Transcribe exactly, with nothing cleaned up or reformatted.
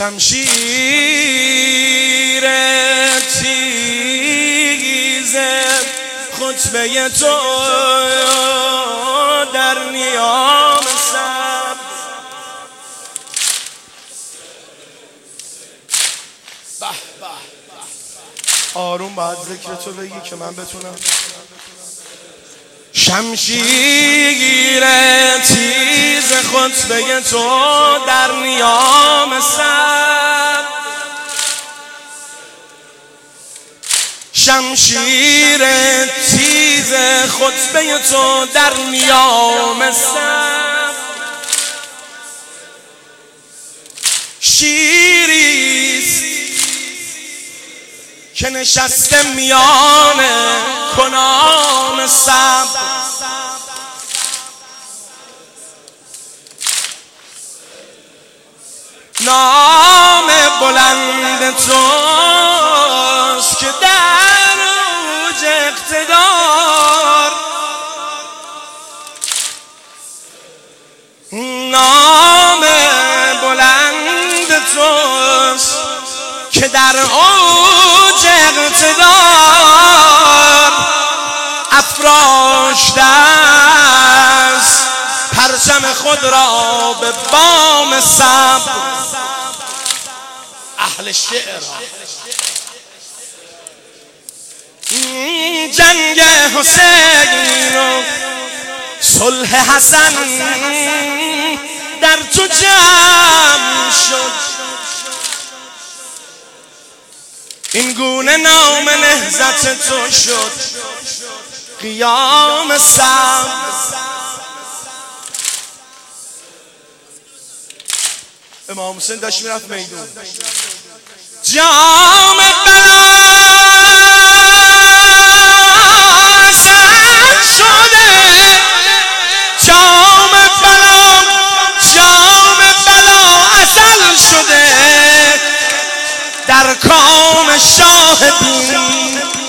شمشیر تیز خطبه تو در نیام سب آروم باید ذکر تو بگی که من بتونم. شمشیر تیز خطبه تو در نیام سب شمشیر تیز خطبه تو در نیام سب شیریست که نشسته میان کنان سب نام بلند توست که در اوج اقتدار نام بلند توست که در اوج اقتدار افراشته است پرچم خود را به بام صبر. اهل شعر جنگ حسین و صلح حسن در تو جمع شد این گونه نام نهضت تو شد قیام صبر. امام حسین داشت میرفت میدون جام بلا ازل شده جام بلا جام بلا ازل شده در کام شاه بین